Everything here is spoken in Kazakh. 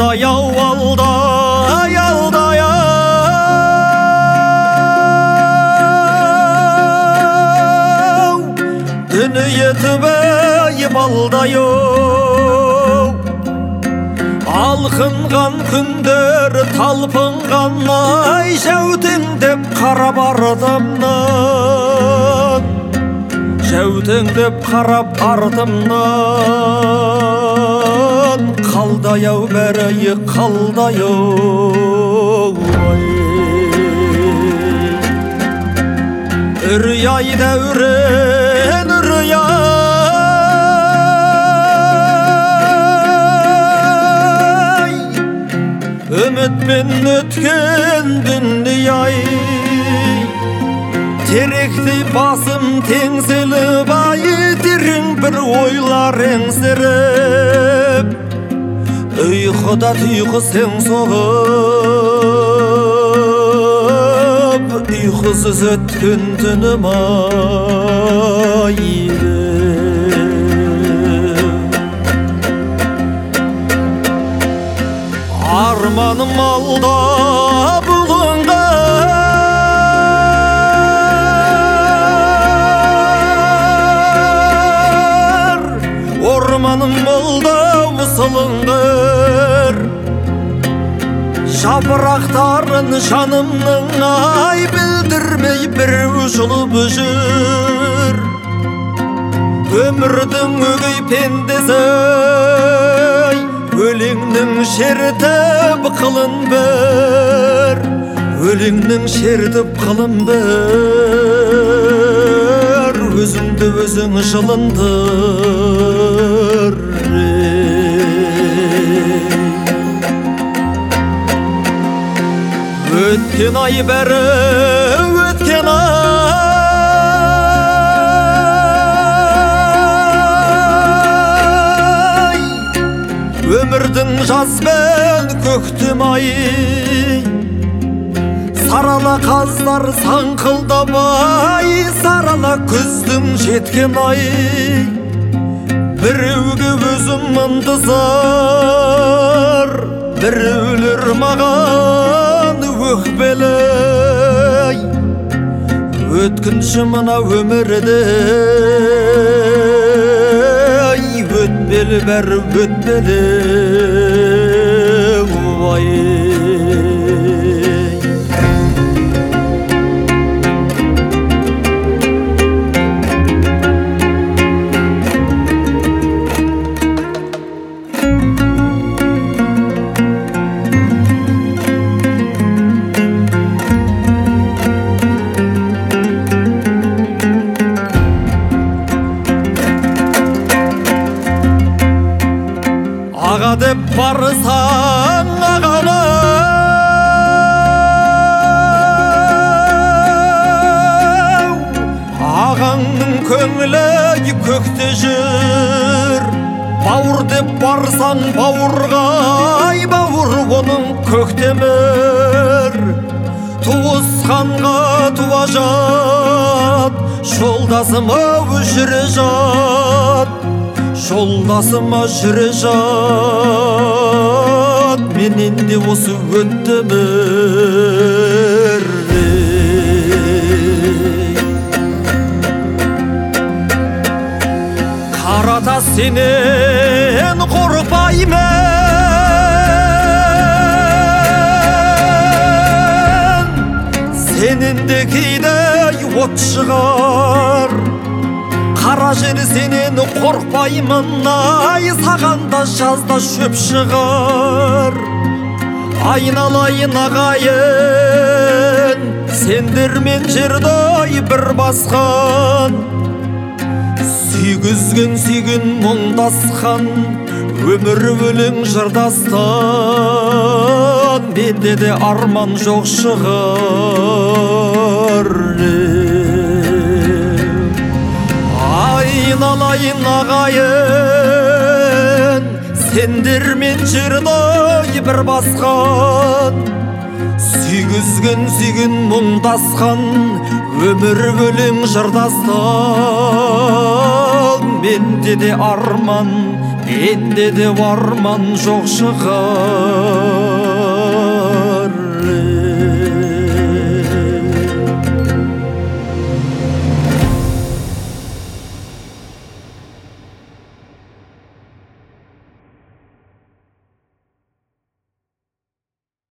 алдай ау алдай алдай ау дүние түбей балдай ау алқынған күндер талпынған ай жәутеңдеп қарап артымнан жәутеңдеп қарап артымнан қалдай ау бәрі қалдай ау үрей ай дәурен үрей ай үмітпен өткен дүние-ай теректей басым теңселіп ай терең бір ойлар еңсеріп ұйқыда тұйқысың соғып ұйқысыз өткен түнім ай арманым алда бұлыңғыр орманым молда мұсылыңғыр жапырақтарын жанымның ай білдірмей біреу жұлып жүр өмірдің өгей пендесі өлеңнің шертіп қылын бір өлеңнің шертіп қылын бір өзіңді өзің жылындыр өткен ай бәрі өткен ай өмірдің жаз бен көктем ай сарала қаздар саңқылдамай сарала күздің жеткен ай біреуге өзім ынтызар біреулер маған өкпелі өткінші мына өмірде өтпелі бәрі өтпелі ой аға деп барсаң ағаны ағаңның көңілі көкте жүр бауыр деп барсаң бауырға бауыр оның көктемір туысқанға туа жат жолдасым ау жүре жат жолдасыма жүре жат менен де осы өттімір қарата сенен қорықпаймын сенен де кейде от шығар қара жер сенен қорқпаймын ай саған да жазда шөп шығар айналайын ағайын сендермен жердай бір басқан сүйгізген сүйген мұңдасқан өмір өлең жырдастан менде де арман жоқ шығар айналайын ағайын сендермен жердай бір басқан сүйгізген сүйген мұңдасқан өмір өлең жырдастан менде де арман менде де арман жоқ шығар.